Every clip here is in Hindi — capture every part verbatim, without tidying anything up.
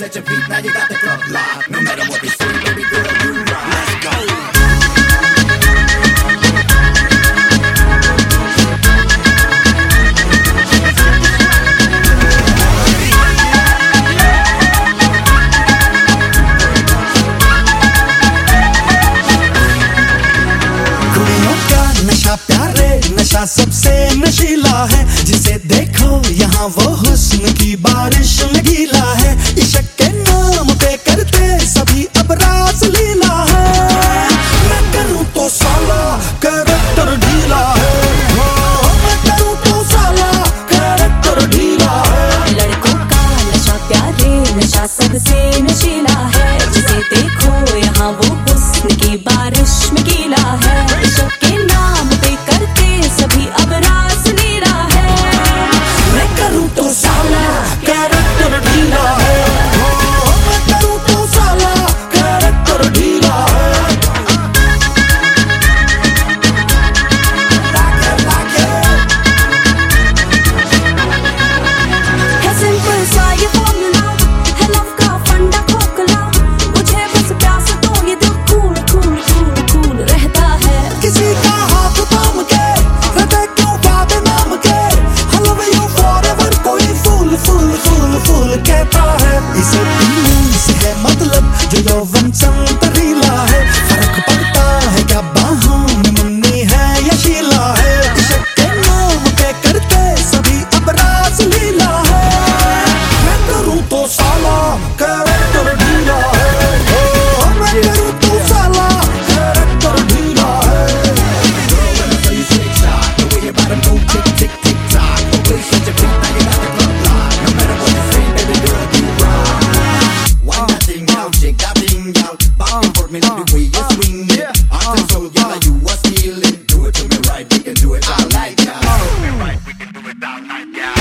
set your feet, now you got the club locked. No matter what they say, baby girl, you rock. Let's go. नशा प्यारे नशा सबसे नशीला है, जिसे देखो यहाँ वो हुस्न की बारिश में गीला है। इश्क के नाम पे करते सभी अब रास लीला है। मैं करूँ तो साला कैरेक्टर ढीला है, मैं करूँ तो साला कैरेक्टर ढीला है। लड़कों का नशा प्यारे नशा सबसे नशीला है, जिसे देखो यहाँ वो हुस्न की बारिश में गीला है। इश्क के नाम पे करते सभी अब रास लीला है। मैं करूँ तो साला कैरेक्टर ढीला है, मैं करूँ तो साला कैरेक्टर ढीला है। है सिंपल सा ये फॉर्मूला, है लव का फंडा खोखला। मुझे बस प्यास तो ये दिल कूल कूल कूल कूल रहता है। किसी का हाथ थाम के हृदय क्यों वादे नाम के, I love you forever कोई फूल फूल फूल फूल कहता है। इसे पीने से है मतलब जो यौवन संतरीला है, फर्क पड़ता है क्या बाहों में मुन्नी है या शीला है। इश्क के नाम पे करते सभी अब रास लीला है। मैं करूँ तो साला कैरेक्टर ढीला है, मैं करूँ तो साला कैरेक्टर ढीला है। Girl, let me tell you slick shot. The way your bottom go tick, tick, tick, tock. The way you set your feet, now you got the club locked. No matter what they say, baby girl, you rock. Why that thing out, shake that thing out. Back and forth, me love the way you swing it. Heart and soul, girl, you are stealing. Do it to me right, we can do it all night, yeah. Do it right, we can do it all night, yeah.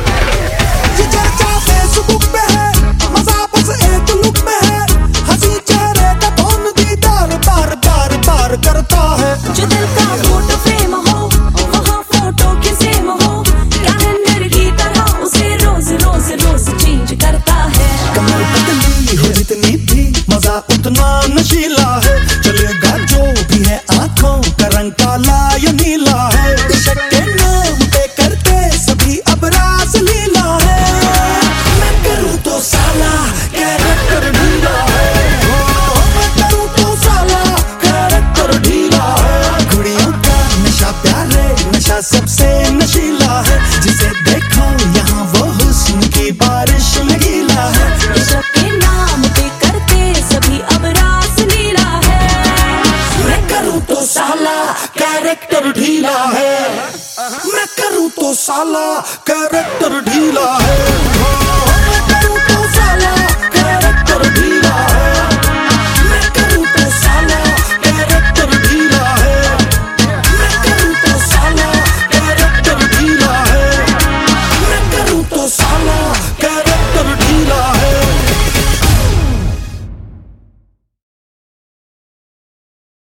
ये चर्चा फेसबुक पे है, मजा बस एक लुक में है। हंसी चेहरे का कौन दीदार बार बार बार करता है। जो दिल का फोटो फ्रेम हो वहाँ फोटो की सेम हो, कैलेंडर की तरह उसे रोज रोज रोज चेंज करता है। कमर पतली हो जितनी भी मजा उतना नशीला है, चलेगा जो भी है आंखों का रंग काला या नीला है। इश्क के नाम पे करते सभी अब रास लीला है। मैं करूँ तो साला कैरेक्टर ढीला है, मैं करूँ तो साला कैरेक्टर ढीला है। कुड़ियों का नशा प्यारे नशा सबसे नशीला है, जिसे देखो यहाँ वो हुस्न की बारिश में गीला है। इश्क के नाम पे करते सभी अब रास लीला है। मैं करूँ तो साला कैरेक्टर ढीला है, मैं करूँ तो साला कैरेक्टर ढीला है।